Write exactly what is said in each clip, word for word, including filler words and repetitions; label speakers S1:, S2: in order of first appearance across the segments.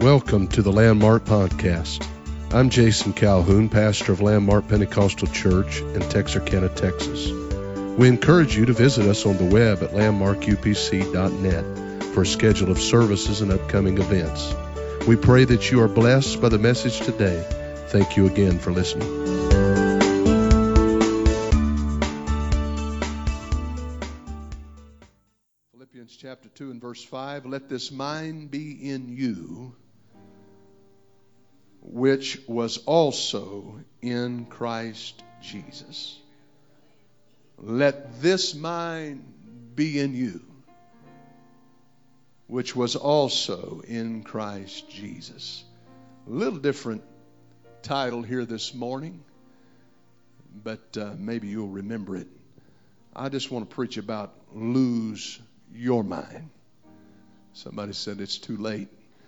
S1: Welcome to the Landmark Podcast. I'm Jason Calhoun, pastor of Landmark Pentecostal Church in Texarkana, Texas. We encourage you to visit us on the web at landmark u p c dot net for a schedule of services and upcoming events. We pray that you are blessed by the message today. Thank you again for listening. Philippians chapter two and verse five, let this mind be in you, which was also in Christ Jesus. Let this mind be in you, which was also in Christ Jesus. A little different title here this morning, but uh, maybe you'll remember it. I just want to preach about lose your mind. Somebody said it's too late.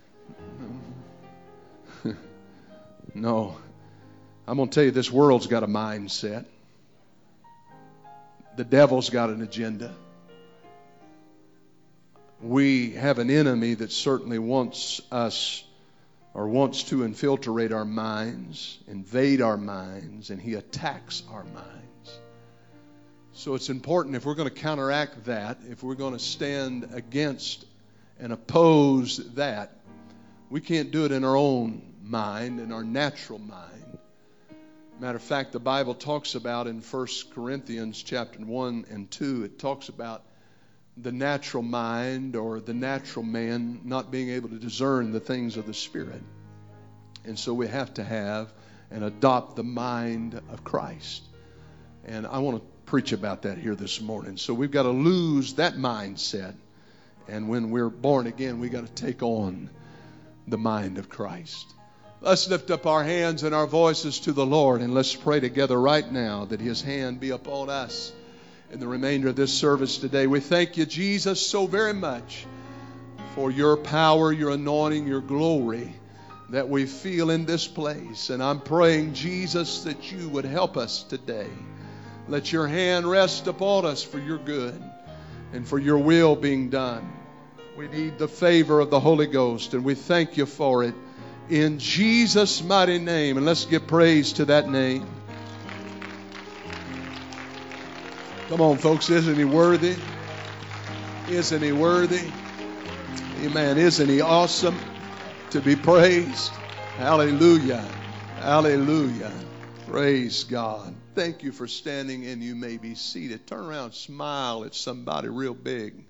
S1: No, I'm going to tell you, this world's got a mindset. The devil's got an agenda. We have an enemy that certainly wants us or wants to infiltrate our minds, invade our minds, and he attacks our minds. So it's important, if we're going to counteract that, if we're going to stand against and oppose that, we can't do it in our own mind, in our natural mind. Matter of fact, the Bible talks about in First Corinthians chapter one and two, it talks about the natural mind or the natural man not being able to discern the things of the Spirit. And so we have to have and adopt the mind of Christ. And I want to preach about that here this morning. So we've got to lose that mindset. And when we're born again, we've got to take on the mind of Christ. Let's lift up our hands and our voices to the Lord, and let's pray together right now that His hand be upon us in the remainder of this service today. We thank you, Jesus, so very much for your power, your anointing, your glory that we feel in this place. And I'm praying, Jesus, that you would help us today. Let your hand rest upon us for your good and for your will being done. We need the favor of the Holy Ghost, and we thank you for it in Jesus' mighty name. And let's give praise to that name. Come on, folks. Isn't he worthy? Isn't he worthy? Amen. Isn't he awesome to be praised? Hallelujah. Hallelujah. Praise God. Thank you for standing, and you may be seated. Turn around and smile at somebody real big.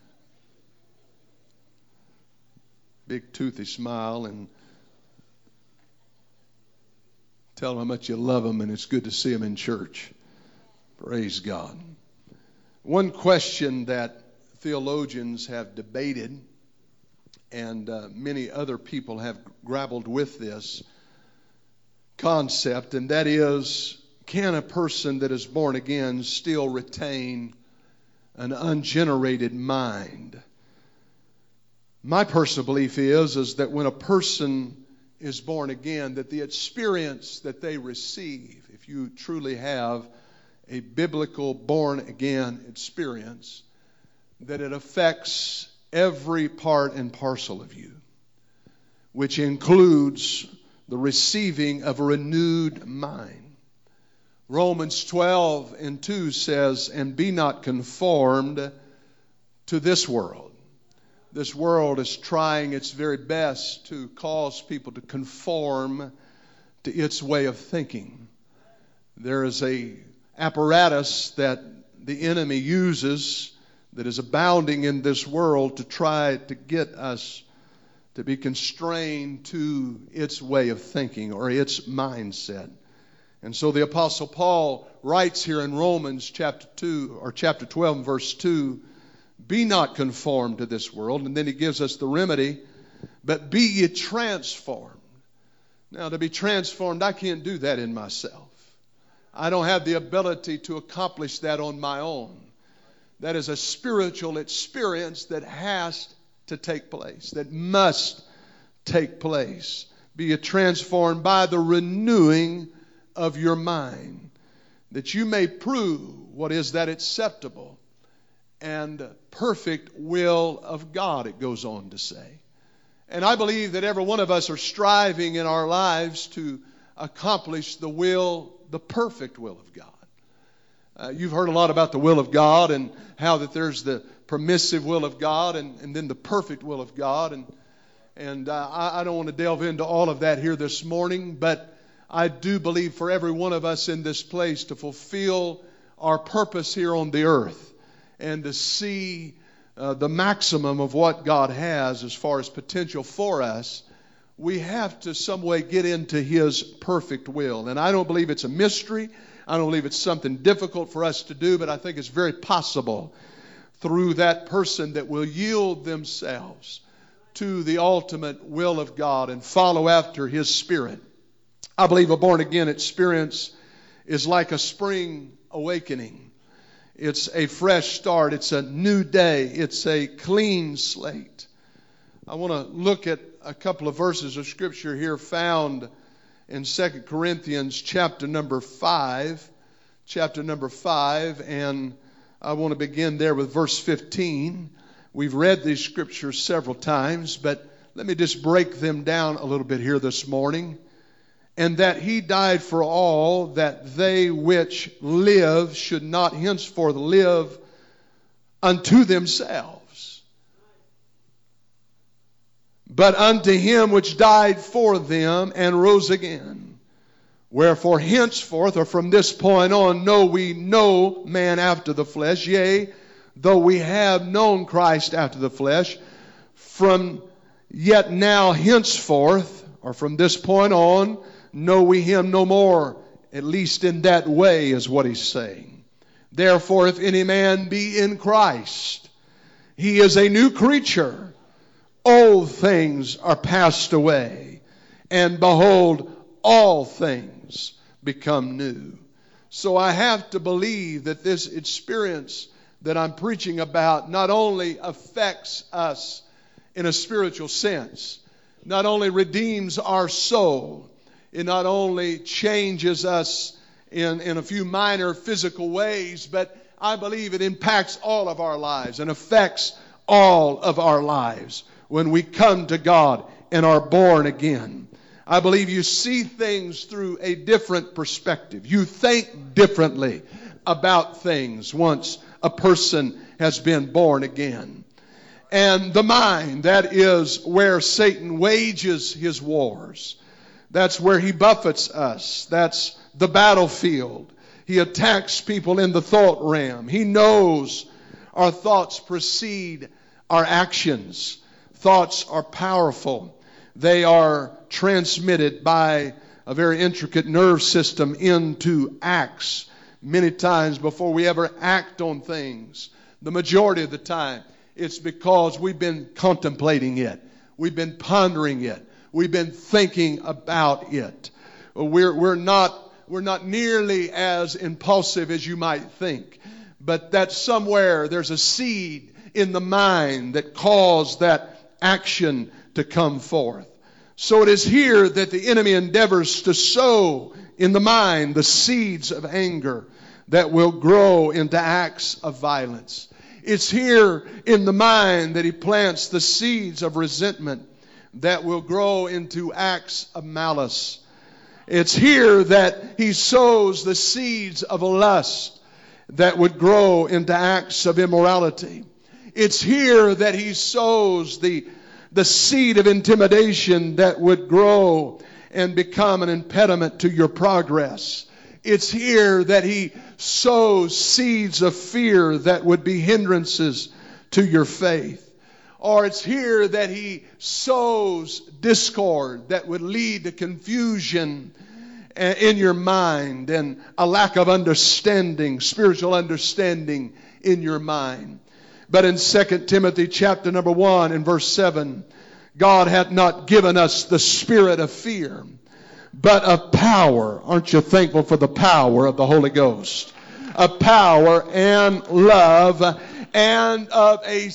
S1: Big toothy smile, and tell them how much you love them, and it's good to see them in church. Praise God. One question that theologians have debated, and uh, many other people have grappled with this concept, and that is, can a person that is born again still retain an ungenerated mind? My personal belief is, is that when a person is born again, that the experience that they receive, if you truly have a biblical born again experience, that it affects every part and parcel of you, which includes the receiving of a renewed mind. Romans twelve and two says, and be not conformed to this world. This world is trying its very best to cause people to conform to its way of thinking. There is a apparatus that the enemy uses that is abounding in this world to try to get us to be constrained to its way of thinking or its mindset. And so the Apostle Paul writes here in Romans chapter two or chapter twelve and verse two, be not conformed to this world. And then he gives us the remedy, but be ye transformed. Now, to be transformed, I can't do that in myself. I don't have the ability to accomplish that on my own. That is a spiritual experience that has to take place, that must take place. Be ye transformed by the renewing of your mind, that you may prove what is that acceptable and perfect will of God, it goes on to say. And I believe that every one of us are striving in our lives to accomplish the will, the perfect will of God. Uh, you've heard a lot about the will of God and how that there's the permissive will of God and, and then the perfect will of God. And, and uh, I, I don't want to delve into all of that here this morning, but I do believe for every one of us in this place to fulfill our purpose here on the earth and to see uh, the maximum of what God has as far as potential for us, we have to some way get into His perfect will. And I don't believe it's a mystery. I don't believe it's something difficult for us to do, but I think it's very possible through that person that will yield themselves to the ultimate will of God and follow after His Spirit. I believe a born-again experience is like a spring awakening. It's a fresh start. It's a new day. It's a clean slate. I want to look at a couple of verses of Scripture here found in Second Corinthians chapter number five. Chapter number five, and I want to begin there with verse fifteen. We've read these Scriptures several times, but let me just break them down a little bit here this morning. And that He died for all, that they which live should not henceforth live unto themselves, but unto Him which died for them and rose again. Wherefore henceforth, or from this point on, know we no man after the flesh. Yea, though we have known Christ after the flesh, from yet now henceforth, or from this point on, know we Him no more, at least in that way is what he's saying. Therefore, if any man be in Christ, he is a new creature. Old things are passed away, and behold, all things become new. So I have to believe that this experience that I'm preaching about not only affects us in a spiritual sense, not only redeems our soul, it not only changes us in, in a few minor physical ways, but I believe it impacts all of our lives and affects all of our lives when we come to God and are born again. I believe you see things through a different perspective. You think differently about things once a person has been born again. And the mind, that is where Satan wages his wars. That's where he buffets us. That's the battlefield. He attacks people in the thought realm. He knows our thoughts precede our actions. Thoughts are powerful. They are transmitted by a very intricate nerve system into acts many times before we ever act on things. The majority of the time, it's because we've been contemplating it. We've been pondering it. We've been thinking about it. We're, we're not, we're not nearly as impulsive as you might think. But that somewhere there's a seed in the mind that caused that action to come forth. So it is here that the enemy endeavors to sow in the mind the seeds of anger that will grow into acts of violence. It's here in the mind that he plants the seeds of resentment that will grow into acts of malice. It's here that he sows the seeds of lust that would grow into acts of immorality. It's here that he sows the, the seed of intimidation that would grow and become an impediment to your progress. It's here that he sows seeds of fear that would be hindrances to your faith. Or it's here that he sows discord that would lead to confusion in your mind and a lack of understanding, spiritual understanding in your mind. But in Second Timothy chapter number one and verse seven, God hath not given us the spirit of fear, but of power. Aren't you thankful for the power of the Holy Ghost? Of power and love and of a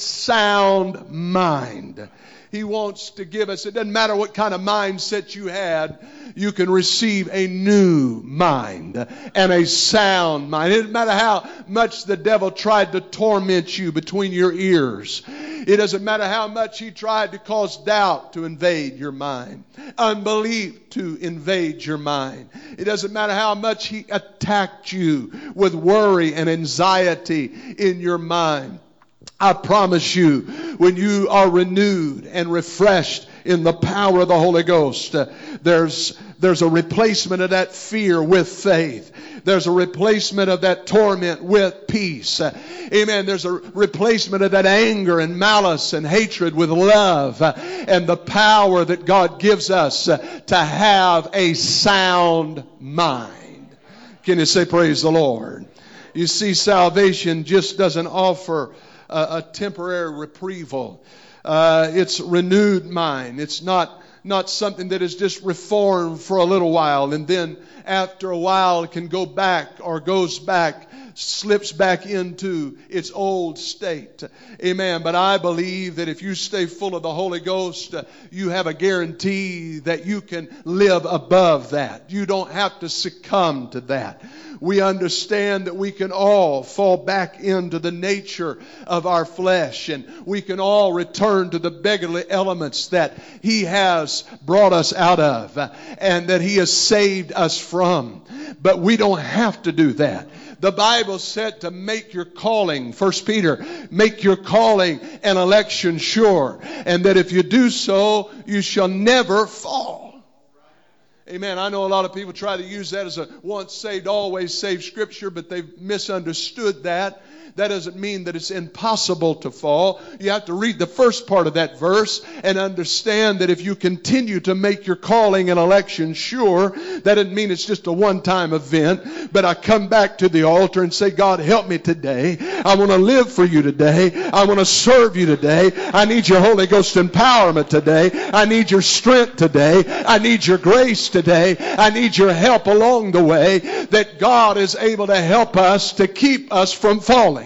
S1: sound mind. He wants to give us, it doesn't matter what kind of mindset you had, you can receive a new mind and a sound mind. It doesn't matter how much the devil tried to torment you between your ears. It It doesn't matter how much he tried to cause doubt to invade your mind, unbelief to invade your mind. It doesn't matter how much he attacked you with worry and anxiety in your mind. I promise you, when you are renewed and refreshed in the power of the Holy Ghost, uh, there's there's a replacement of that fear with faith. There's a replacement of that torment with peace. Uh, amen. There's a replacement of that anger and malice and hatred with love, uh, and the power that God gives us uh, to have a sound mind. Can you say praise the Lord? You see, salvation just doesn't offer a, a temporary reprieval. Uh, it's renewed mind. It's not not something that is just reformed for a little while and then after a while it can go back or goes back, slips back into its old state. Amen. But I believe that if you stay full of the Holy Ghost, uh, you have a guarantee that you can live above that. You don't have to succumb to that. We understand that we can all fall back into the nature of our flesh, and we can all return to the beggarly elements that He has brought us out of and that He has saved us from. But we don't have to do that. The Bible said to make your calling, First Peter, make your calling and election sure, and that if you do so, you shall never fall. Amen. I know a lot of people try to use that as a once saved, always saved scripture, but they've misunderstood that. That doesn't mean that it's impossible to fall. You have to read the first part of that verse and understand that if you continue to make your calling and election sure, that doesn't mean it's just a one-time event. But I come back to the altar and say, God, help me today. I want to live for you today. I want to serve you today. I need your Holy Ghost empowerment today. I need your strength today. I need your grace today. I need your help along the way, that God is able to help us to keep us from falling.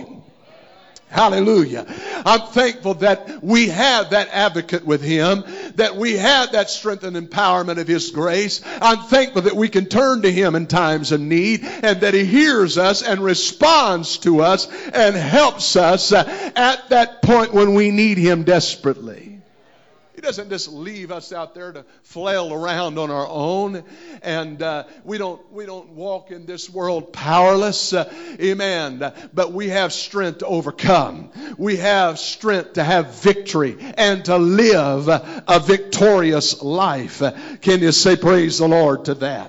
S1: Hallelujah. I'm thankful that we have that advocate with Him, that we have that strength and empowerment of His grace. I'm thankful that we can turn to Him in times of need, and that He hears us and responds to us and helps us at that point when we need Him desperately. He doesn't just leave us out there to flail around on our own, and uh, we don't we don't walk in this world powerless. Uh, amen. But we have strength to overcome. We have strength to have victory and to live a victorious life. Can you say praise the Lord to that?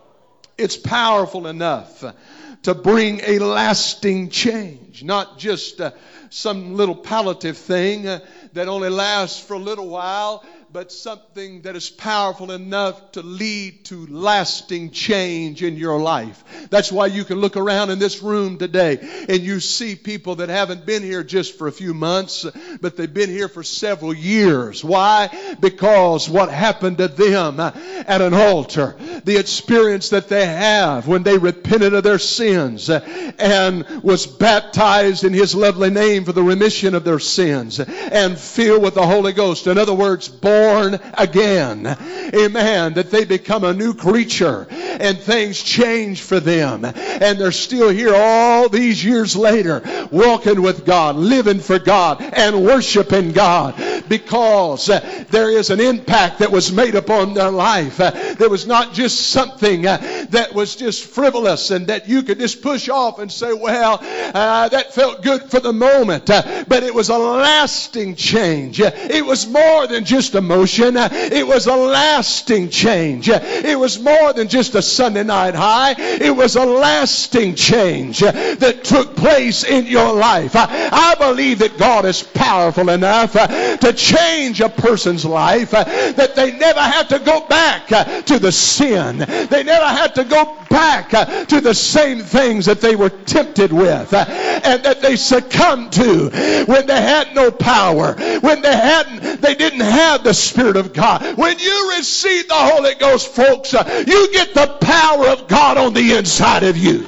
S1: It's powerful enough to bring a lasting change, not just uh, some little palliative thing uh, that only lasts for a little while, but something that is powerful enough to lead to lasting change in your life. That's why you can look around in this room today and you see people that haven't been here just for a few months, but they've been here for several years. Why? Because what happened to them at an altar, the experience that they have when they repented of their sins and was baptized in His lovely name for the remission of their sins and filled with the Holy Ghost. In other words, born Born again. Amen. That they become a new creature and things change for them. And they're still here all these years later, walking with God, living for God, and worshiping God, because uh, there is an impact that was made upon their life. Uh, there was not just something uh, that was just frivolous and that you could just push off and say, well, uh, that felt good for the moment. Uh, but it was a lasting change. Uh, it was more than just a emotion. It was a lasting change. It was more than just a Sunday night high. It was a lasting change that took place in your life. I believe that God is powerful enough to change a person's life, that they never have to go back to the sin. They never have to go back to the same things that they were tempted with and that they succumbed to when they had no power, when they hadn't, they didn't have the Spirit of God. When you receive the Holy Ghost, folks, uh, you get the power of God on the inside of you.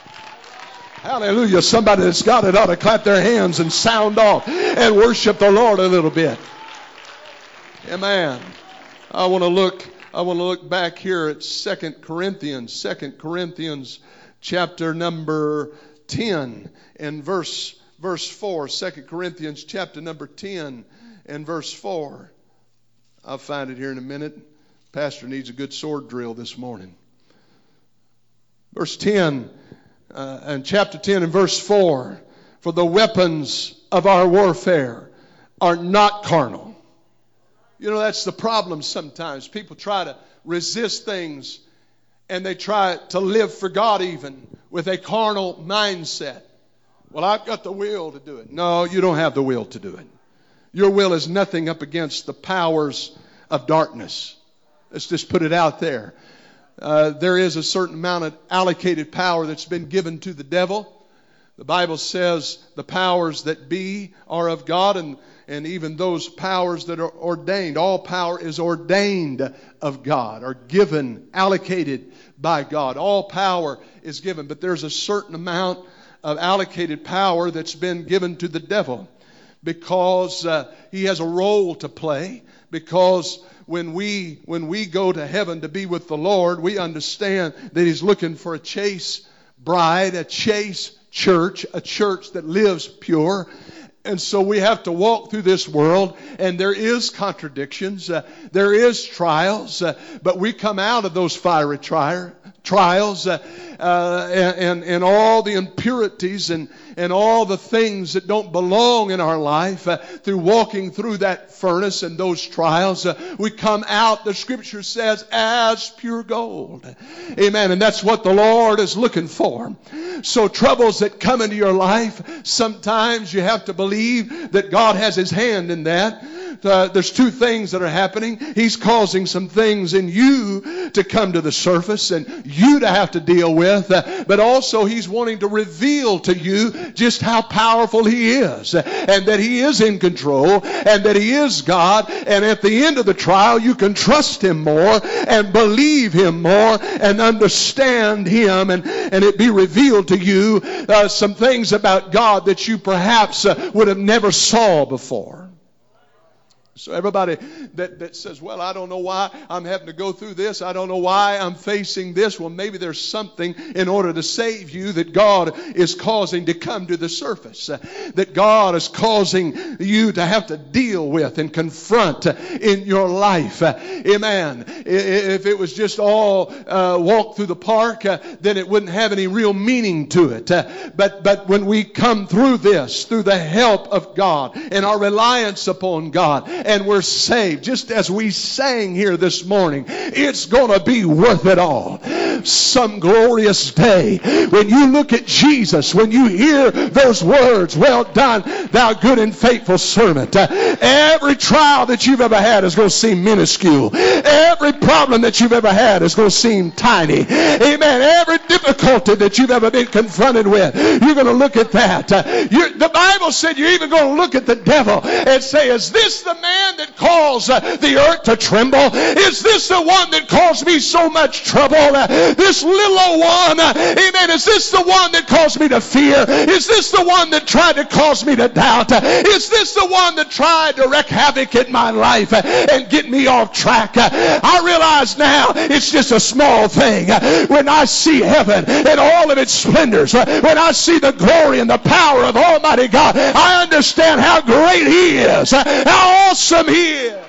S1: Hallelujah. Somebody that's got it ought to clap their hands and sound off and worship the Lord a little bit. Amen. I want to look, I want to look back here at Second Corinthians, Second Corinthians chapter number ten and verse verse four. Second Corinthians chapter number ten and verse four. I'll find it here in a minute. Pastor needs a good sword drill this morning. Verse ten, uh, and chapter ten and verse four. For the weapons of our warfare are not carnal. You know, that's the problem sometimes. People try to resist things, and they try to live for God even with a carnal mindset. Well, I've got the will to do it. No, you don't have the will to do it. Your will is nothing up against the powers of darkness. Let's just put it out there. Uh, there is a certain amount of allocated power that's been given to the devil. The Bible says the powers that be are of God, and, and even those powers that are ordained. All power is ordained of God, or given, allocated by God. All power is given, but there's a certain amount of allocated power that's been given to the devil, because uh, he has a role to play. Because when we when we go to heaven to be with the Lord, we understand that He's looking for a chaste bride, a chaste church, a church that lives pure. And so we have to walk through this world, and there is contradictions, uh, there is trials, uh, but we come out of those fiery tri- trials uh, uh, and, and all the impurities and, and all the things that don't belong in our life uh, through walking through that furnace and those trials. Uh, we come out, the Scripture says, as pure gold. Amen. And that's what the Lord is looking for. So troubles that come into your life, sometimes you have to believe that God has His hand in that. Uh, there's two things that are happening. He's causing some things in you to come to the surface and you to have to deal with. Uh, but also He's wanting to reveal to you just how powerful He is. Uh, and that He is in control. And that He is God. And at the end of the trial, you can trust Him more and believe Him more and understand Him. And, and it be revealed to you uh, some things about God that you perhaps uh, would have never saw before. So everybody that, that says, well, I don't know why I'm having to go through this. I don't know why I'm facing this. Well, maybe there's something in order to save you that God is causing to come to the surface. Uh, that God is causing you to have to deal with and confront uh, in your life. Uh, amen. If it was just all uh, walk through the park, uh, then it wouldn't have any real meaning to it. Uh, but, but when we come through this, through the help of God and our reliance upon God, and we're saved, just as we sang here this morning, it's going to be worth it all. Some glorious day when you look at Jesus, when you hear those words, well done, thou good and faithful servant. Uh, every trial that you've ever had is going to seem minuscule. Every problem that you've ever had is going to seem tiny. Amen. Every difficulty that you've ever been confronted with, you're going to look at that. Uh, you're, the Bible said you're even going to look at the devil and say, is this the man that caused uh, the earth to tremble? Is this the one that caused me so much trouble? Uh, this little old one, uh, amen, is this the one that caused me to fear? Is this the one that tried to cause me to doubt? Uh, is this the one that tried to wreak havoc in my life uh, and get me off track? Uh, I realize now it's just a small thing. Uh, when I see heaven and all of its splendors, uh, when I see the glory and the power of Almighty God, I understand how great He is, uh, how awesome He is.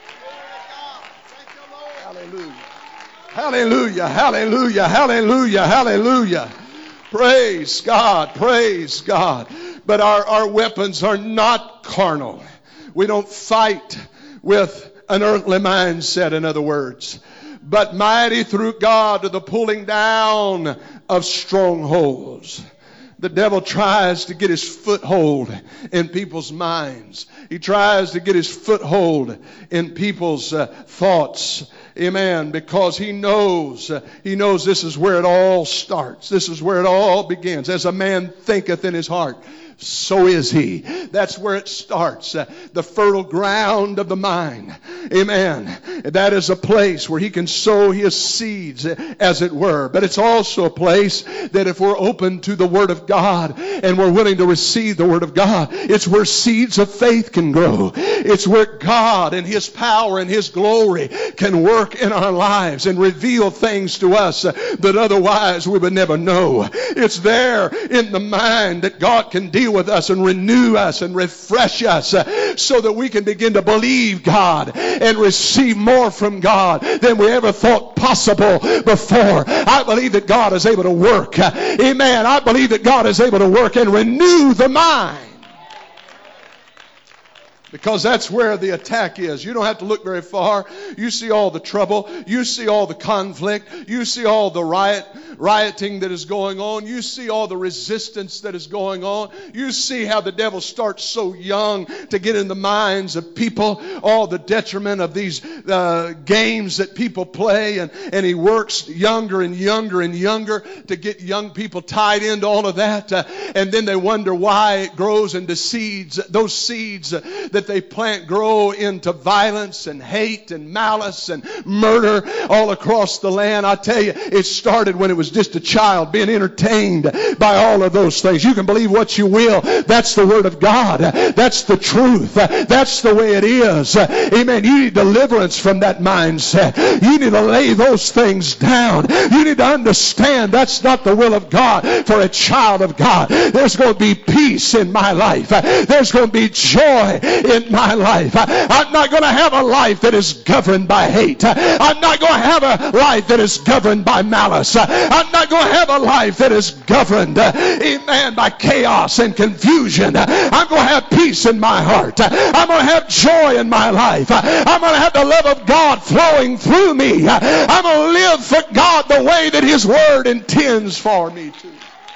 S1: Hallelujah. Hallelujah. Hallelujah. Hallelujah. Hallelujah. Praise God. Praise God. But our, our weapons are not carnal. We don't fight with an earthly mindset, in other words. But mighty through God to the pulling down of strongholds. The devil tries to get his foothold in people's minds. He tries to get his foothold in people's uh, thoughts. Amen. Because he knows, uh, he knows this is where it all starts. This is where it all begins. As a man thinketh in his heart, so is he. That's where it starts. Uh, the fertile ground of the mind. Amen. That is a place where he can sow his seeds, as it were. But it's also a place that if we're open to the Word of God and we're willing to receive the Word of God, it's where seeds of faith can grow. It's where God and His power and His glory can work in our lives and reveal things to us that otherwise we would never know. It's there in the mind that God can deal with us and renew us and refresh us so that we can begin to believe God and receive more from God than we ever thought possible before. I believe that God is able to work. Amen. I believe that God is able to work and renew the mind. Because that's where the attack is. You don't have to look very far. You see all the trouble. You see all the conflict. You see all the riot, rioting that is going on. You see all the resistance that is going on. You see how the devil starts so young to get in the minds of people. All the detriment of these uh, games that people play. And, and he works younger and younger and younger to get young people tied into all of that. Uh, and then they wonder why it grows into seeds. Those seeds uh, that they plant grow into violence and hate and malice and murder all across the land. I tell you, it started when it was just a child being entertained by all of those things. You can believe what you will. That's the Word of God. That's the truth. That's the way it is. Amen. You need deliverance from that mindset. You need to lay those things down. You need to understand that's not the will of God for a child of God. There's going to be peace in my life. There's going to be joy in my life. I'm not going to have a life that is governed by hate. I'm not going to have a life that is governed by malice. I'm not going to have a life that is governed, amen, by chaos and confusion. I'm going to have peace in my heart. I'm going to have joy in my life. I'm going to have the love of God flowing through me. I'm going to live for God the way that His Word intends for me to.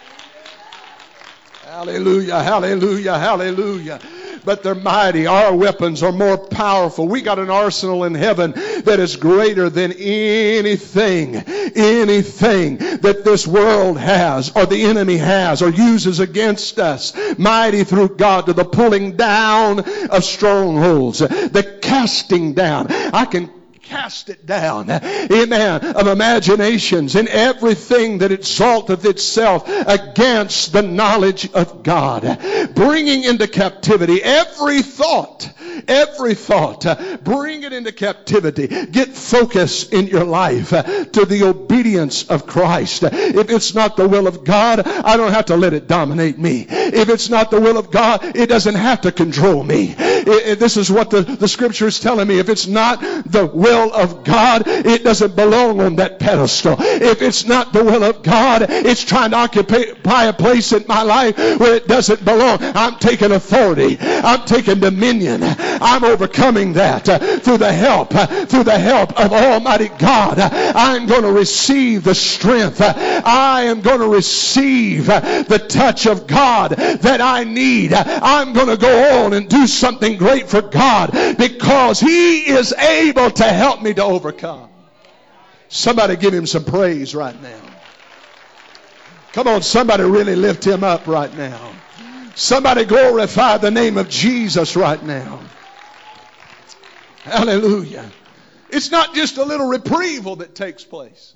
S1: Hallelujah, hallelujah, hallelujah. But they're mighty. Our weapons are more powerful. We got an arsenal in heaven that is greater than anything, anything that this world has or the enemy has or uses against us. Mighty through God to the pulling down of strongholds, the casting down. I can cast it down, amen, of imaginations and everything that exalteth itself against the knowledge of God, bringing into captivity every thought, every thought, bring it into captivity. Get focus in your life to the obedience of Christ. If it's not the will of God, I don't have to let it dominate me. If it's not the will of God, it doesn't have to control me. It, it, this is what the, the Scripture is telling me. If it's not the will of God, it doesn't belong on that pedestal. If it's not the will of God, it's trying to occupy a place in my life where it doesn't belong. I'm taking authority. I'm taking dominion. I'm overcoming that uh, through the help, uh, through the help of Almighty God. Uh, I'm going to receive the strength. Uh, I am going to receive uh, the touch of God that I need. Uh, I'm going to go on and do something great for God because He is able to help me to overcome. Somebody give Him some praise right now. Come on, somebody really lift Him up right now. Somebody glorify the name of Jesus right now. Hallelujah. It's not just a little reprieval that takes place.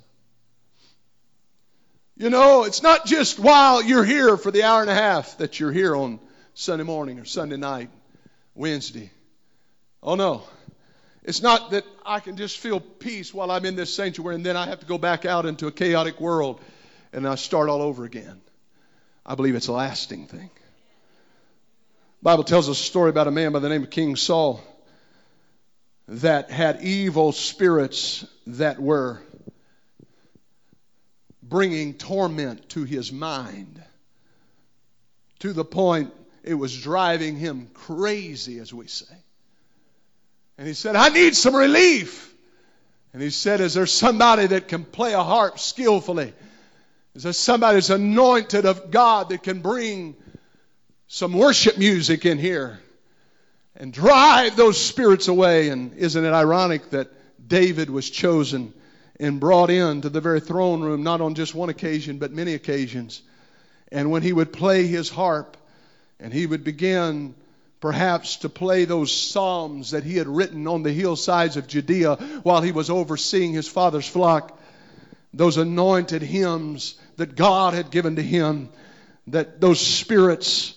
S1: You know, it's not just while you're here for the hour and a half that you're here on Sunday morning or Sunday night, Wednesday. Oh no. It's not that I can just feel peace while I'm in this sanctuary and then I have to go back out into a chaotic world and I start all over again. I believe it's a lasting thing. The Bible tells us a story about a man by the name of King Saul that had evil spirits that were bringing torment to his mind to the point it was driving him crazy, as we say. And he said, I need some relief. And he said, is there somebody that can play a harp skillfully? Is there somebody that's anointed of God that can bring some worship music in here and drive those spirits away? And isn't it ironic that David was chosen and brought into the very throne room, not on just one occasion, but many occasions. And when he would play his harp and he would begin perhaps to play those psalms that he had written on the hillsides of Judea while he was overseeing his father's flock. Those anointed hymns that God had given to him, that those spirits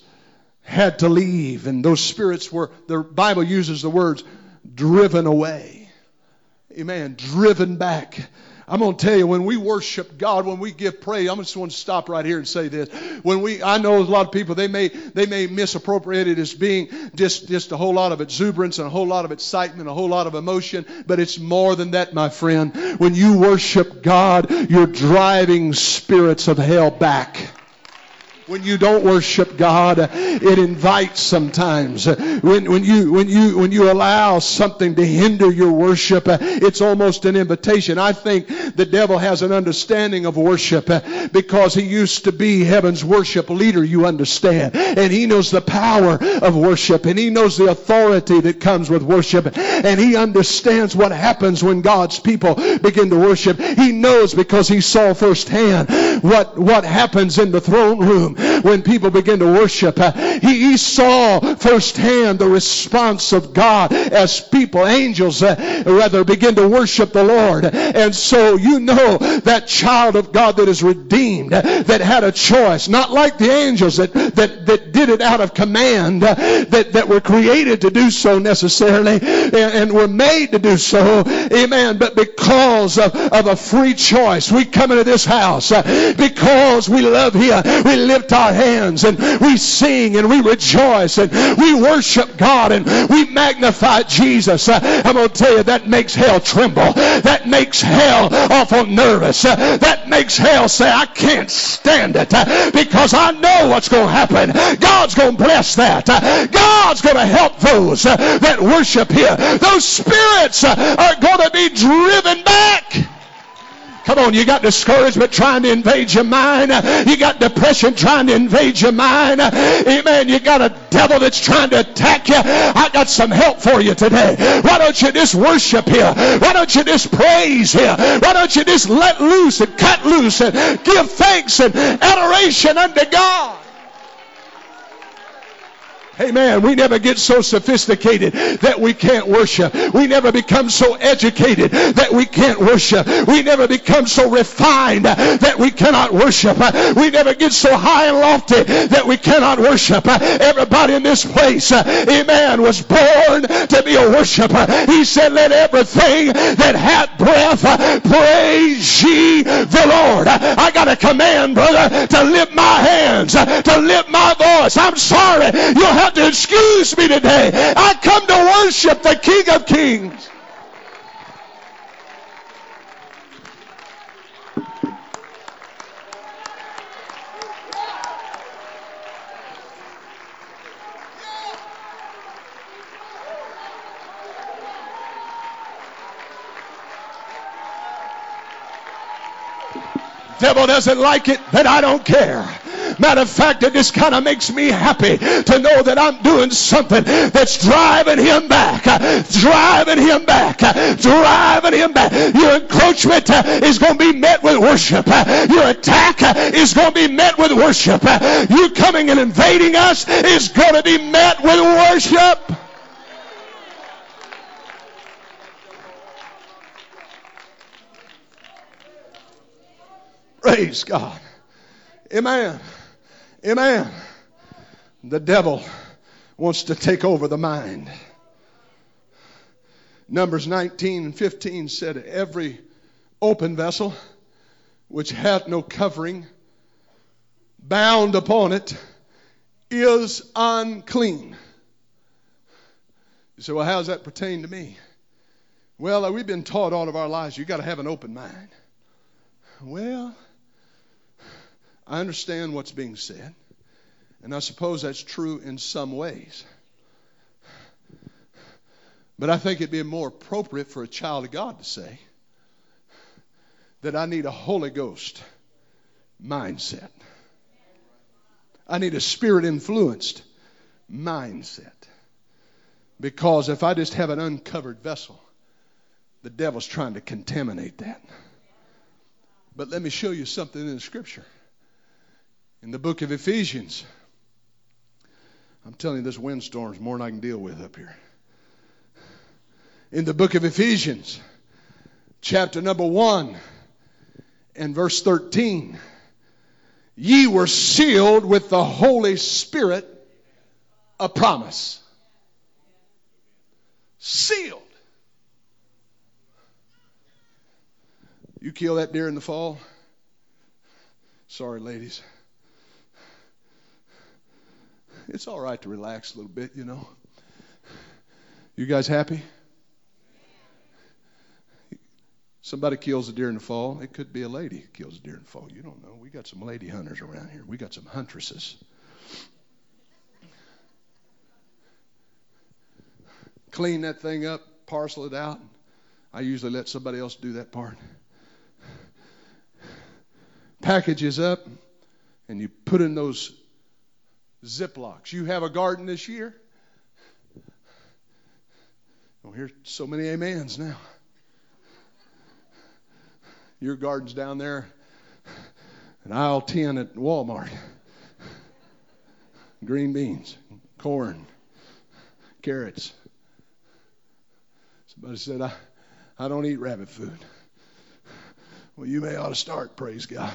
S1: had to leave. And those spirits were, the Bible uses the words, driven away. Amen. Driven back. I'm going to tell you, when we worship God, when we give praise, I'm just going to stop right here and say this. When we, I know a lot of people, they may they may misappropriate it as being just, just a whole lot of exuberance and a whole lot of excitement, a whole lot of emotion, but it's more than that, my friend. When you worship God, you're driving spirits of hell back. When you don't worship God, it invites sometimes. When, when you when you when you allow something to hinder your worship, it's almost an invitation. I think the devil has an understanding of worship because he used to be heaven's worship leader, you understand. And he knows the power of worship, and he knows the authority that comes with worship. And he understands what happens when God's people begin to worship. He knows because he saw firsthand what, what happens in the throne room when people begin to worship. Uh, he, he saw firsthand the response of God as people, angels, uh, rather, begin to worship the Lord. And so you know that child of God that is redeemed, uh, that had a choice, not like the angels that, that, that did it out of command, uh, that, that were created to do so necessarily, and, and were made to do so, amen, but because of, of a free choice, we come into this house uh, because we love Him. We lift our hands and we sing and we rejoice and we worship God and we magnify Jesus. Uh, I'm going to tell you, that makes hell tremble. That makes hell awful nervous. Uh, that makes hell say, I can't stand it uh, because I know what's going to happen. God's going to bless that. Uh, God's going to help those uh, that worship Him. Those spirits uh, are going to be driven back. Come on, you got discouragement trying to invade your mind. You got depression trying to invade your mind. Amen. You got a devil that's trying to attack you. I got some help for you today. Why don't you just worship Him? Why don't you just praise Him? Why don't you just let loose and cut loose and give thanks and adoration unto God? Amen. We never get so sophisticated that we can't worship. We never become so educated that we can't worship. We never become so refined that we cannot worship. We never get so high and lofty that we cannot worship. Everybody in this place, amen, was born to be a worshiper. He said, let everything that hath breath praise ye the Lord. I got a command, brother, to lift my hands, to lift my voice. I'm sorry. You'll have to excuse me today. I come to worship the King of Kings. Devil doesn't like it, but I don't care. Matter of fact, it just kind of makes me happy to know that I'm doing something that's driving him back, driving him back, driving him back. Your encroachment is going to be met with worship. Your attack is going to be met with worship. You coming and invading us is going to be met with worship. Praise God. Amen. Amen. The devil wants to take over the mind. Numbers nineteen and fifteen said, every open vessel which hath no covering bound upon it is unclean. You say, well, how does that pertain to me? Well, we've been taught all of our lives you've got to have an open mind. Well, I understand what's being said, and I suppose that's true in some ways. But I think it'd be more appropriate for a child of God to say that I need a Holy Ghost mindset. I need a Spirit-influenced mindset. Because if I just have an uncovered vessel, the devil's trying to contaminate that. But let me show you something in the Scripture. In the book of Ephesians, I'm telling you, this windstorm is more than I can deal with up here. In the book of Ephesians, chapter number one and verse thirteen, ye were sealed with the Holy Spirit of promise. Sealed. You kill that deer in the fall? Sorry, ladies. It's all right to relax a little bit, you know. You guys happy? Somebody kills a deer in the fall. It could be a lady who kills a deer in the fall. You don't know. We got some lady hunters around here. We got some huntresses. Clean that thing up, parcel it out. I usually let somebody else do that part. Packages up, and you put in those Ziplocs. You have a garden this year? Don't hear so many amens now. Your garden's down there in aisle ten at Walmart. Green beans, corn, carrots. Somebody said, I, I don't eat rabbit food. Well, you may ought to start, praise God.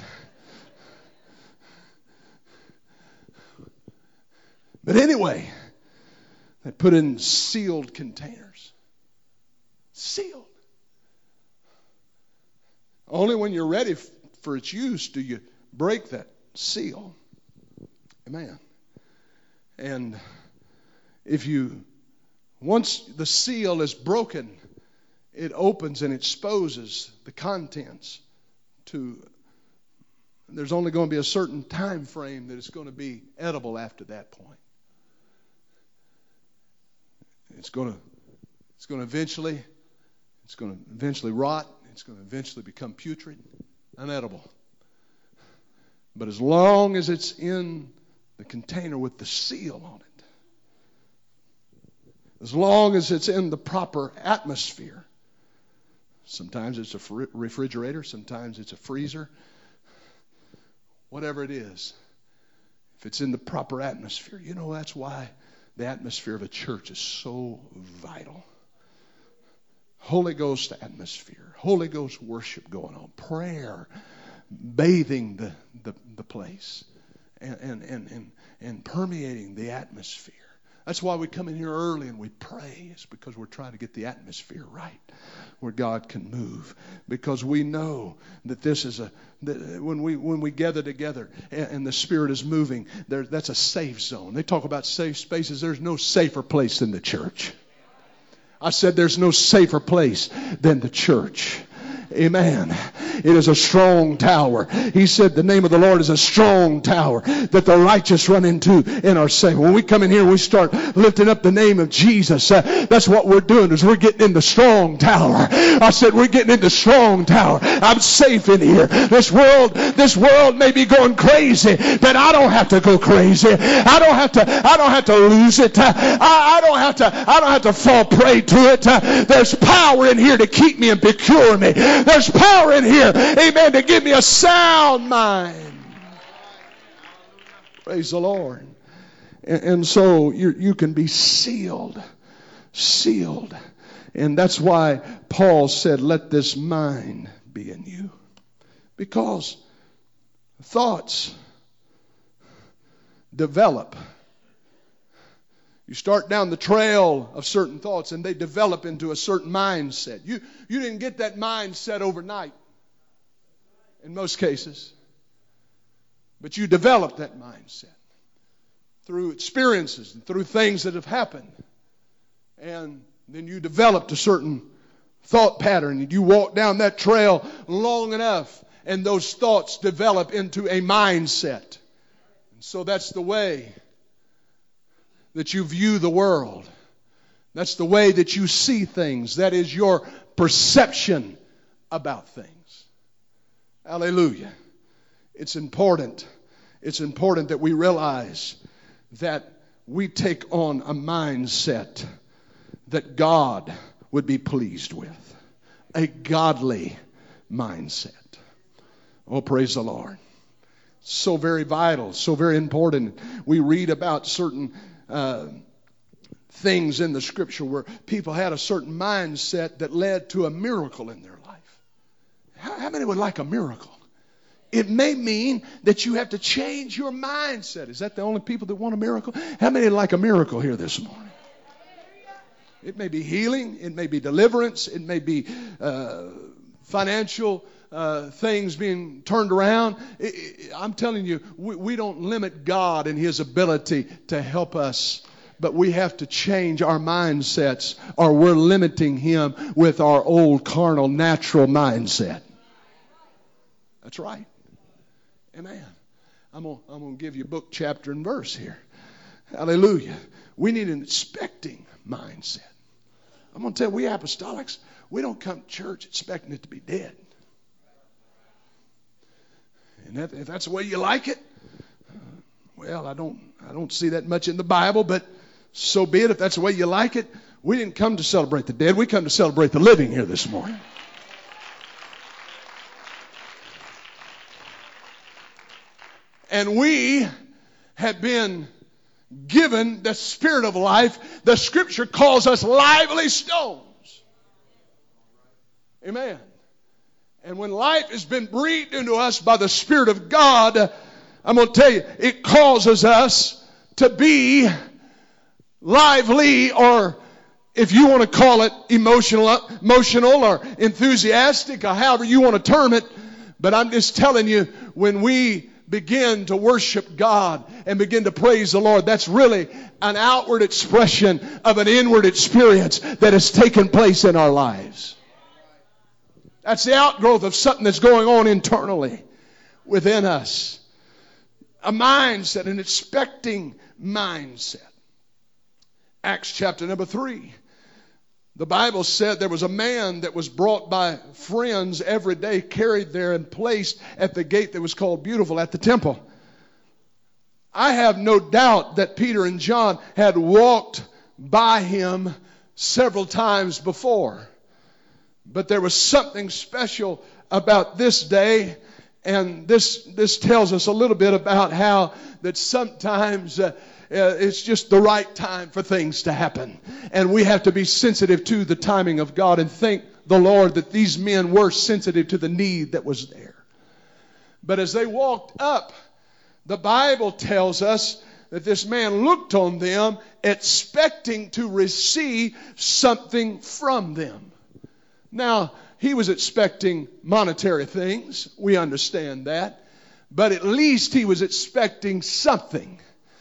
S1: But anyway, they put in sealed containers. Sealed. Only when you're ready for its use do you break that seal. Amen. And if you, once the seal is broken, it opens and exposes the contents to, there's only going to be a certain time frame that it's going to be edible after that point. It's going to, it's going to eventually, it's going to eventually rot. It's going to eventually become putrid, unedible. But as long as it's in the container with the seal on it, as long as it's in the proper atmosphere, sometimes it's a refrigerator, sometimes it's a freezer, whatever it is, if it's in the proper atmosphere, you know, that's why the atmosphere of a church is so vital. Holy Ghost atmosphere, Holy Ghost worship going on, prayer, bathing the, the, the place, and, and, and, and, and permeating the atmosphere. That's why we come in here early and we pray. It's because we're trying to get the atmosphere right where God can move. Because we know that this is a, that when we when we gather together and, and the Spirit is moving, there, that's a safe zone. They talk about safe spaces. There's no safer place than the church. I said there's no safer place than the church. Amen. It is a strong tower. He said the name of the Lord is a strong tower that the righteous run into and are saved. When we come in here, we start lifting up the name of Jesus. Uh, that's what we're doing, is we're getting in the strong tower. I said we're getting in the strong tower. I'm safe in here. This world, this world may be going crazy, but I don't have to go crazy. I don't have to. I don't have to lose it. Uh, I, I don't have to. I don't have to fall prey to it. Uh, there's power in here to keep me and procure me. There's power in here, amen, to give me a sound mind. Praise the Lord. And, and so you you can be sealed. Sealed. And that's why Paul said, let this mind be in you. Because thoughts develop. You start down the trail of certain thoughts and they develop into a certain mindset. You, you didn't get that mindset overnight in most cases. But you develop that mindset through experiences and through things that have happened. And then you developed a certain thought pattern. And you walk down that trail long enough and those thoughts develop into a mindset. And so that's the way that you view the world. That's the way that you see things. That is your perception about things. Hallelujah. It's important. It's important that we realize that we take on a mindset that God would be pleased with. A godly mindset. Oh, praise the Lord. So very vital, so very important. We read about certain uh, things in the Scripture where people had a certain mindset that led to a miracle in their life. How, how many would like a miracle? It may mean that you have to change your mindset. Is that the only people that want a miracle? How many would like a miracle here this morning? It may be healing. It may be deliverance. It may be uh, financial uh, things being turned around. It, it, I'm telling you, we, we don't limit God in His ability to help us. But we have to change our mindsets, or we're limiting Him with our old carnal natural mindset. That's right. Amen. I'm going I'm going to give you book, chapter, and verse here. Hallelujah. We need an expecting mindset. I'm going to tell you, we apostolics, we don't come to church expecting it to be dead. And that, if that's the way you like it, uh, well, I don't I don't see that much in the Bible, but so be it. If that's the way you like it, we didn't come to celebrate the dead. We come to celebrate the living here this morning. And we have been given the Spirit of life. The Scripture calls us lively stones. Amen. And when life has been breathed into us by the Spirit of God, I'm going to tell you, it causes us to be lively, or if you want to call it emotional, emotional or enthusiastic, or however you want to term it. But I'm just telling you, when we begin to worship God and begin to praise the Lord, that's really an outward expression of an inward experience that has taken place in our lives. That's the outgrowth of something that's going on internally within us. A mindset, an expecting mindset. Acts chapter number three. The Bible said there was a man that was brought by friends every day, carried there and placed at the gate that was called Beautiful at the temple. I have no doubt that Peter and John had walked by him several times before. But there was something special about this day, and this this tells us a little bit about how that sometimes uh, Uh, it's just the right time for things to happen. And we have to be sensitive to the timing of God, and thank the Lord that these men were sensitive to the need that was there. But as they walked up, the Bible tells us that this man looked on them expecting to receive something from them. Now, he was expecting monetary things. We understand that. But at least he was expecting something.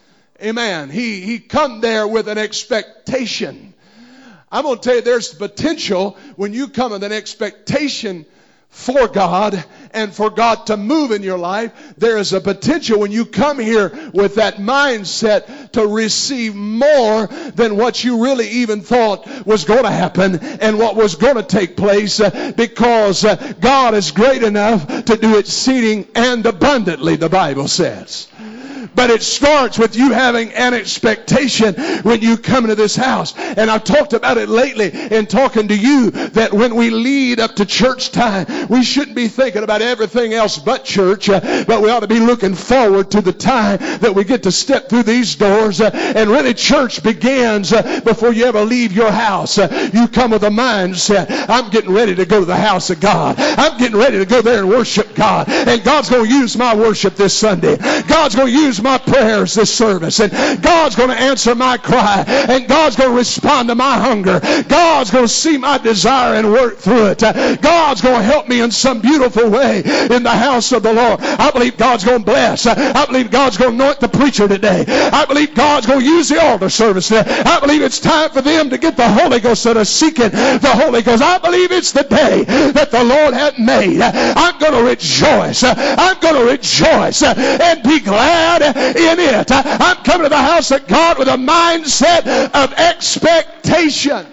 S1: Amen. He, he come there with an expectation. I'm going to tell you, there's the potential when you come with an expectation for God and for God to move in your life. There is a potential when you come here with that mindset to receive more than what you really even thought was going to happen and what was going to take place, because God is great enough to do exceeding and abundantly, the Bible says. But it starts with you having an expectation when you come into this house. And I've talked about it lately in talking to you, that when we lead up to church time, we shouldn't be thinking about everything else but church, uh, but we ought to be looking forward to the time that we get to step through these doors. Uh, and really, church begins uh, before you ever leave your house. Uh, you come with a mindset, I'm getting ready to go to the house of God. I'm getting ready to go there and worship God. And God's going to use my worship this Sunday. God's going to use my prayers this service, and God's going to answer my cry, and God's going to respond to my hunger. God's going to see my desire and work through it. God's going to help me in some beautiful way in the house of the Lord. I believe God's going to bless. I believe God's going to anoint the preacher today. I believe God's going to use the altar service today. I believe it's time for them to get the Holy Ghost, that are seeking the Holy Ghost. I believe it's the day that the Lord hath made. I'm going to rejoice. I'm going to rejoice and be glad in it. I'm coming to the house of God with a mindset of expectation.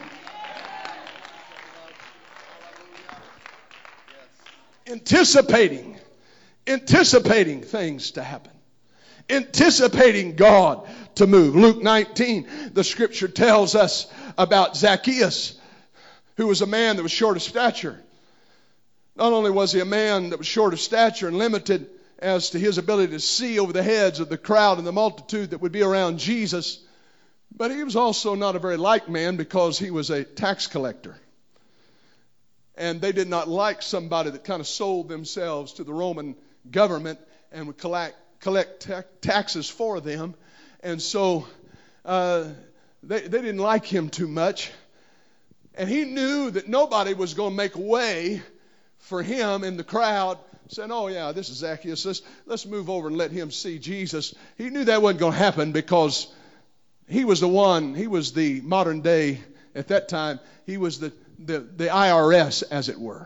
S1: Anticipating, anticipating things to happen. Anticipating God to move. Luke nineteen, the scripture tells us about Zacchaeus, who was a man that was short of stature. Not only was he a man that was short of stature and limited as to his ability to see over the heads of the crowd and the multitude that would be around Jesus, But he was also not a very liked man because he was a tax collector. And they did not like somebody that kind of sold themselves to the Roman government and would collect, collect ta- taxes for them. And so uh, they, they didn't like him too much. And he knew that nobody was going to make way for him in the crowd, saying, oh, yeah, this is Zacchaeus. Let's, let's move over and let him see Jesus. He knew that wasn't going to happen because he was the one, he was the modern day, at that time, he was the, the, the I R S, as it were.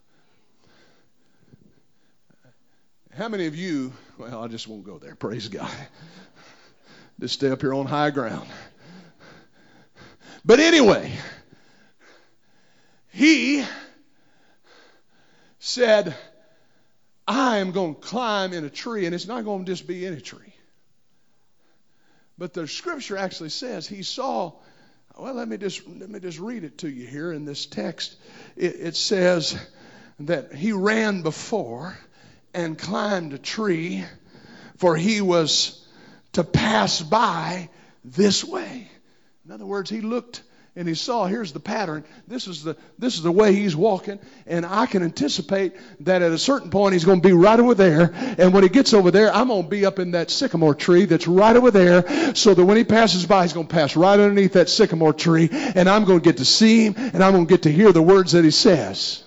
S1: How many of you, well, I just won't go there, praise God. Just stay up here on high ground. But anyway, he said, I am going to climb in a tree, and it's not going to just be any tree. But the scripture actually says he saw, well, let me just let me just read it to you here in this text. It, it says that he ran before and climbed a tree, for he was to pass by this way. In other words, he looked and he saw, here's the pattern. This is the this is the way he's walking. And I can anticipate that at a certain point he's going to be right over there. And when he gets over there, I'm going to be up in that sycamore tree that's right over there. So that when he passes by, he's going to pass right underneath that sycamore tree. And I'm going to get to see him. And I'm going to get to hear the words that he says.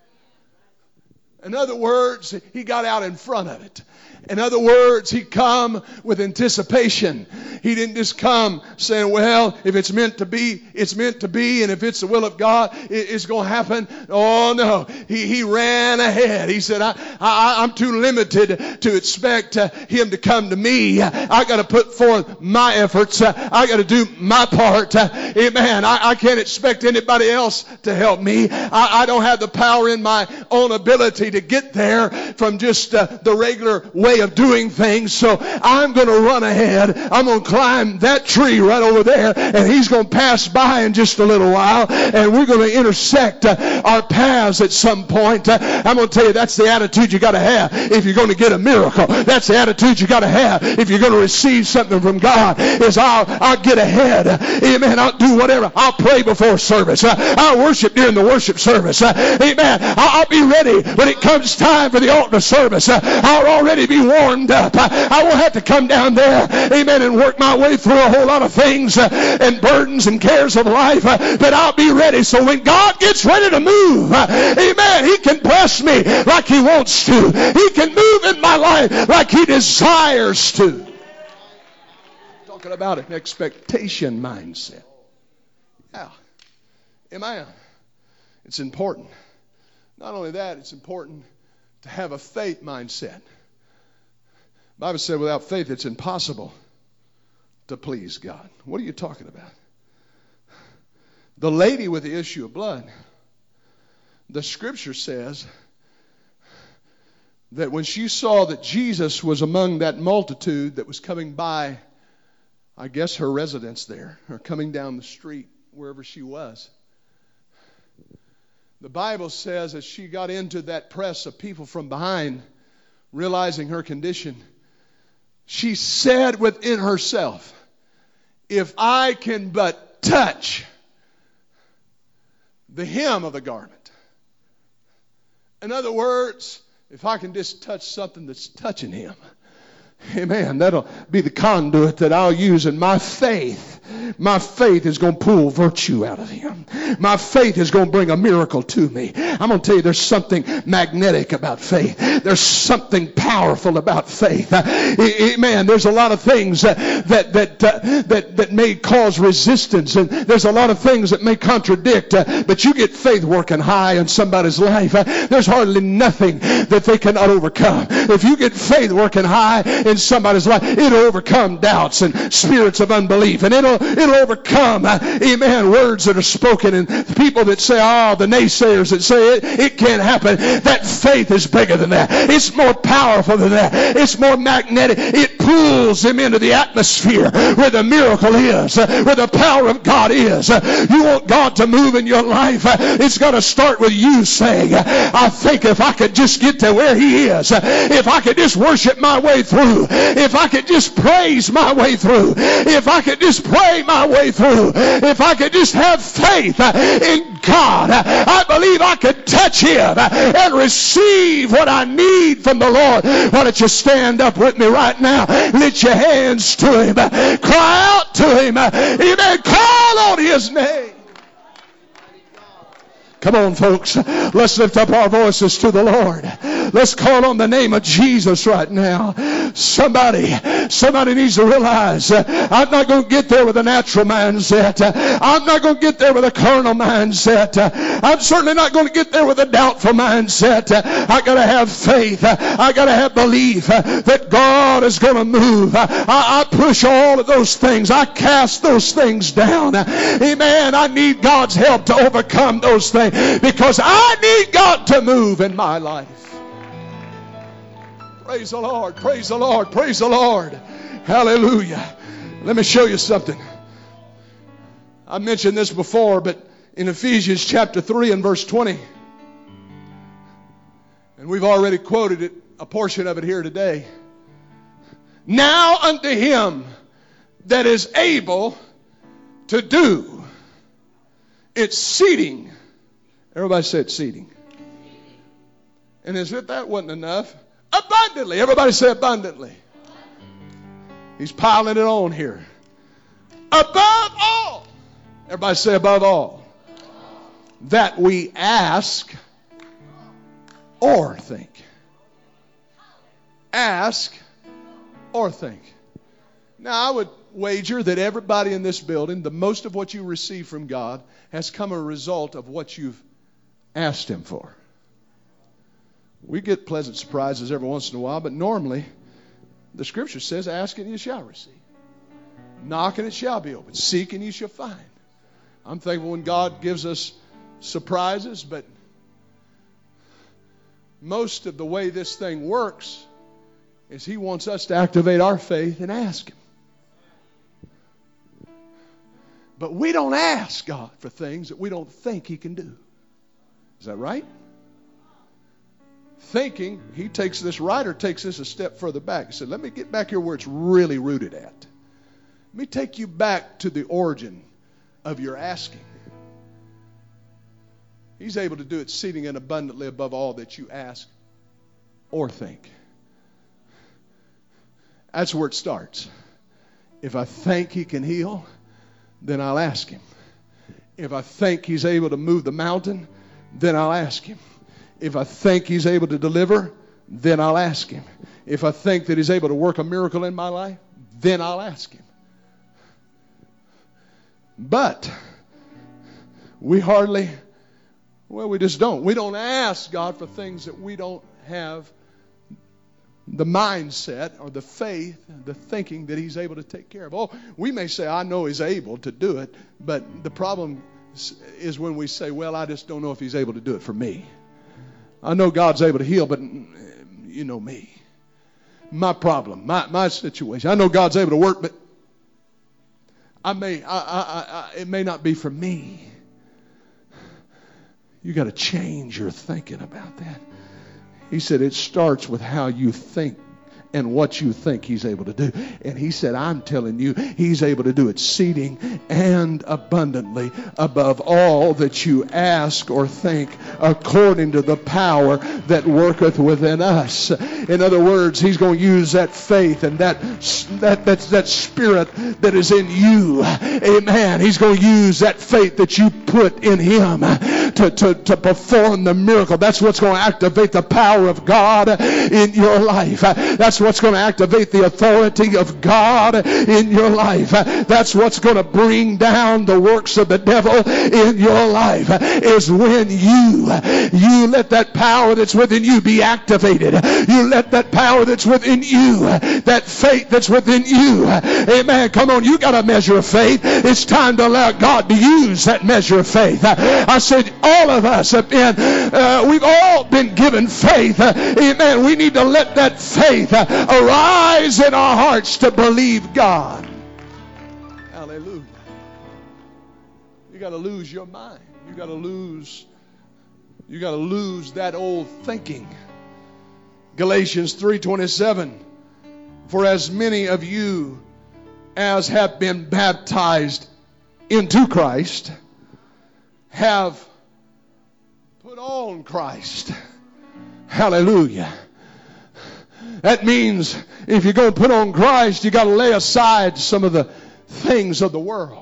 S1: In other words, he got out in front of it. In other words, he come with anticipation. He didn't just come saying, well, if it's meant to be, it's meant to be. And if it's the will of God, it's going to happen. Oh, no. He, he ran ahead. He said, I, I, I'm too limited to expect uh, him to come to me. I got to put forth my efforts. Uh, I got to do my part. Uh, amen. I, I can't expect anybody else to help me. I, I don't have the power in my own ability to get there from just uh, the regular way of doing things. So I'm going to run ahead. I'm going to climb that tree right over there, and he's going to pass by in just a little while, and we're going to intersect uh, our paths at some point. Uh, I'm going to tell you, that's the attitude you got to have if you're going to get a miracle. That's the attitude you got to have if you're going to receive something from God. Is I'll I'll get ahead. Amen. I'll do whatever. I'll pray before service. Uh, I'll worship during the worship service. Uh, amen. I'll, I'll be ready when it comes time for the altar service. Uh, I'll already be warmed up. I, I won't have to come down there, amen, and work my way through a whole lot of things uh, and burdens and cares of life, uh, but I'll be ready. So when God gets ready to move, uh, amen, he can bless me like he wants to. He can move in my life like he desires to. Talking about an expectation mindset. Yeah. Amen. It's important. Not only that, it's important to have a faith mindset. The Bible said without faith it's impossible to please God. What are you talking about? The lady with the issue of blood, the scripture says that when she saw that Jesus was among that multitude that was coming by, I guess her residence there, or coming down the street, wherever she was, the Bible says as she got into that press of people from behind, realizing her condition, she said within herself, if I can but touch the hem of the garment. In other words, if I can just touch something that's touching him, amen, that'll be the conduit that I'll use in my faith. My faith is going to pull virtue out of him. My faith is going to bring a miracle to me. I'm going to tell you, there's something magnetic about faith. There's something powerful about faith. Amen. There's a lot of things that that uh, that that may cause resistance, and there's a lot of things that may contradict. Uh, but you get faith working high in somebody's life, uh, there's hardly nothing that they cannot overcome. If you get faith working high in somebody's life, it'll overcome doubts and spirits of unbelief, and it'll it'll overcome, uh, amen, words that are spoken, and people that say, oh, the naysayers that say it, it can't happen. That faith is bigger than that. It's more powerful than that. It's more magnetic. It pulls them into the atmosphere where the miracle is, uh, where the power of God is. Uh, you want God to move in your life, uh, it's got to start with you saying, I think if I could just get to where he is, uh, if I could just worship my way through, if I could just praise my way through, if I could just pray pray my way through, if I could just have faith in God, I believe I could touch Him and receive what I need from the Lord. Why don't you stand up with me right now? Lift your hands to Him. Cry out to Him. Amen. Call on His name. Come on, folks. Let's lift up our voices to the Lord. Let's call on the name of Jesus right now. Somebody, somebody needs to realize uh, I'm not going to get there with a natural mindset. Uh, I'm not going to get there with a carnal mindset. Uh, I'm certainly not going to get there with a doubtful mindset. Uh, I got to have faith. Uh, I got to have belief uh, that God is going to move. Uh, I, I push all of those things. I cast those things down. Uh, amen. I need God's help to overcome those things, because I need God to move in my life. Praise the Lord. Praise the Lord. Praise the Lord. Hallelujah. Let me show you something. I mentioned this before, but in Ephesians chapter three and verse twenty, and we've already quoted it, a portion of it here today. Now unto Him that is able to do exceeding. Everybody say exceeding. And as if that wasn't enough, abundantly. Everybody say abundantly. He's piling it on here. Above all. Everybody say above all. That we ask or think. Ask or think. Now, I would wager that everybody in this building, the most of what you receive from God has come a result of what you've asked Him for. We get pleasant surprises every once in a while, but normally the Scripture says, ask and you shall receive. Knock and it shall be opened. Seek and you shall find. I'm thankful when God gives us surprises, but most of the way this thing works is He wants us to activate our faith and ask Him. But we don't ask God for things that we don't think He can do. Is that right? Thinking, he takes this, writer takes this a step further back. He said, let me get back here where it's really rooted at. Let me take you back to the origin of your asking. He's able to do exceeding and abundantly above all that you ask or think. That's where it starts. If I think He can heal, then I'll ask Him. If I think He's able to move the mountain, then I'll ask Him. If I think He's able to deliver, then I'll ask Him. If I think that He's able to work a miracle in my life, then I'll ask Him. But we hardly, well, we just don't. We don't ask God for things that we don't have the mindset or the faith, the thinking that He's able to take care of. Oh, we may say, I know He's able to do it, but the problem is when we say, well, I just don't know if He's able to do it for me. I know God's able to heal, but you know me. My problem, my, my situation. I know God's able to work, but I may, I, I, I, it may not be for me. You got to change your thinking about that. He said it starts with how you think and what you think He's able to do. And He said, I'm telling you, He's able to do exceeding and abundantly above all that you ask or think, according to the power that worketh within us. In other words, He's going to use that faith and that that that, that spirit that is in you. Amen. He's going to use that faith that you put in Him to, to, to perform the miracle. That's what's going to activate the power of God in your life. That's what's going to activate the authority of God in your life. That's what's going to bring down the works of the devil in your life, is when you you let that power that's within you be activated. You let that power that's within you, that faith that's within you, amen, come on, you got a measure of faith. It's time to allow God to use that measure of faith. I said all of us have been, uh, we've all been given faith, amen. We need to let that faith arise in our hearts to believe God. Hallelujah. You got to lose your mind. You got to lose you got to lose that old thinking. Galatians three twenty-seven, for as many of you as have been baptized into Christ have put on Christ. Hallelujah. That means if you're going to put on Christ, you got to lay aside some of the things of the world.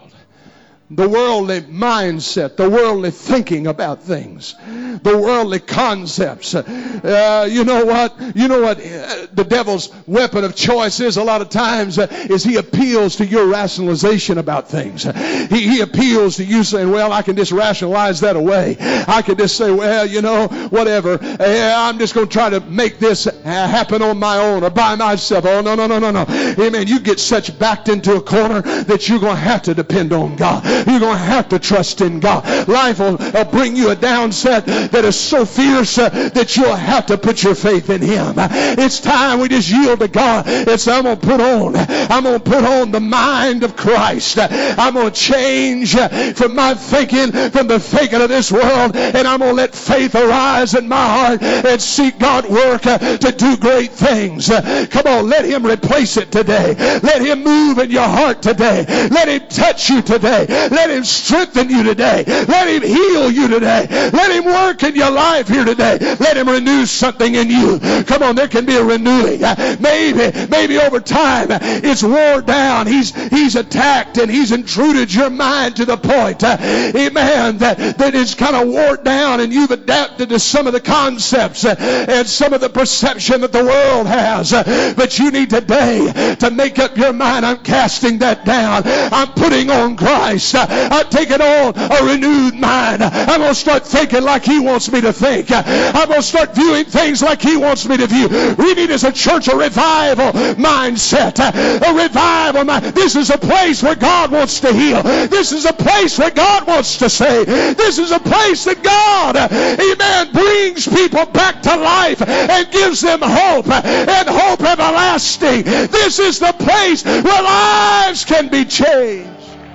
S1: The worldly mindset, the worldly thinking about things, the worldly concepts. Uh, you know what? You know what uh, the devil's weapon of choice is a lot of times uh, is he appeals to your rationalization about things. He, he appeals to you saying, well, I can just rationalize that away. I can just say, well, you know, whatever. Uh, I'm just going to try to make this happen on my own or by myself. Oh, no, no, no, no, no. Amen. You get such backed into a corner that you're going to have to depend on God. You're going to have to trust in God. Life will uh, bring you a downset that is so fierce uh, that you'll have to put your faith in Him. It's time we just yield to God. It's I'm going to put on. I'm going to put on the mind of Christ. I'm going to change uh, from my thinking, from the thinking of this world, and I'm going to let faith arise in my heart and seek God work uh, to do great things. Uh, come on, let Him replace it today. Let Him move in your heart today. Let Him touch you today. Let Him strengthen you today. Let Him heal you today. Let Him work in your life here today. Let Him renew something in you. Come on, there can be a renewing. Maybe, maybe over time it's wore down. He's He's attacked and He's intruded your mind to the point, uh, amen, that, that it's kind of wore down and you've adapted to some of the concepts uh, and some of the perception that the world has. Uh, but you need today to make up your mind. I'm casting that down. I'm putting on Christ. Uh, I'm taking on a renewed mind. I'm going to start thinking like He wants me to think. I'm going to start viewing things like He wants me to view. We need as a church a revival mindset. A revival mind. This is a place where God wants to heal. This is a place where God wants to save. This is a place that God, amen, brings people back to life and gives them hope and hope everlasting. This is the place where lives can be changed.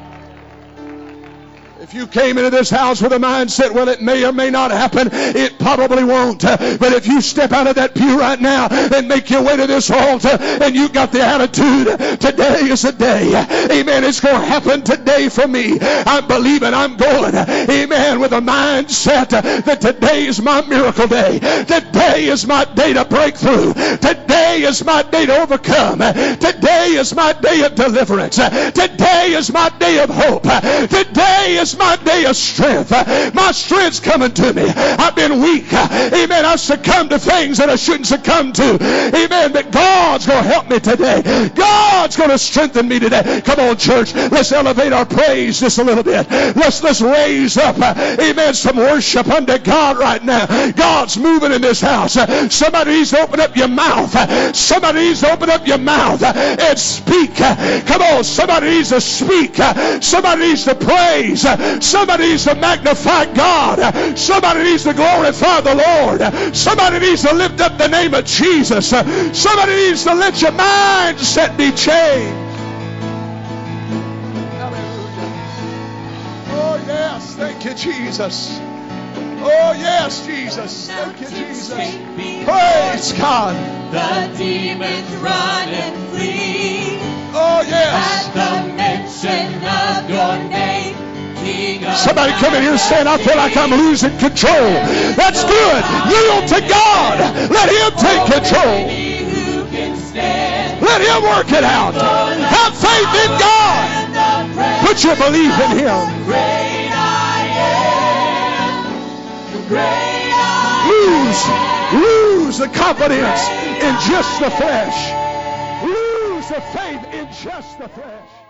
S1: If you came into this house with a mindset, well, it may or may not happen, it probably won't. But if you step out of that pew right now and make your way to this altar and you got the attitude, today is the day. Amen. It's going to happen today for me. I'm believing I'm going. Amen. With a mindset that today is my miracle day. Today is my day to break through. Today is my day to overcome. Today is my day of deliverance. Today is my day of hope. Today is my day of strength. My strength's coming to me. I've been weak. Amen. I've succumbed to things that I shouldn't succumb to. Amen. But God's going to help me today. God's going to strengthen me today. Come on, church. Let's elevate our praise just a little bit. Let's let's raise up, amen, some worship unto God right now. God's moving in this house. Somebody needs to open up your mouth. Somebody needs to open up your mouth and speak. Come on. Somebody needs to speak. Somebody needs to praise. Somebody needs to magnify God. Somebody needs to glorify the Lord. Somebody needs to lift up the name of Jesus. Somebody needs to let your mindset be changed. Hallelujah. Oh, yes. Thank you, Jesus. Oh, yes, Jesus. Thank you, Jesus. Praise God.
S2: The demons run and flee.
S1: Oh, yes.
S2: At the mention of your name.
S1: Somebody come in here saying, I feel like I'm losing control. That's good. Yield to God. Let Him take control. Let Him work it out. Have faith in God. Put your belief in Him. Lose, lose the confidence in just the flesh. Lose the faith in just the flesh.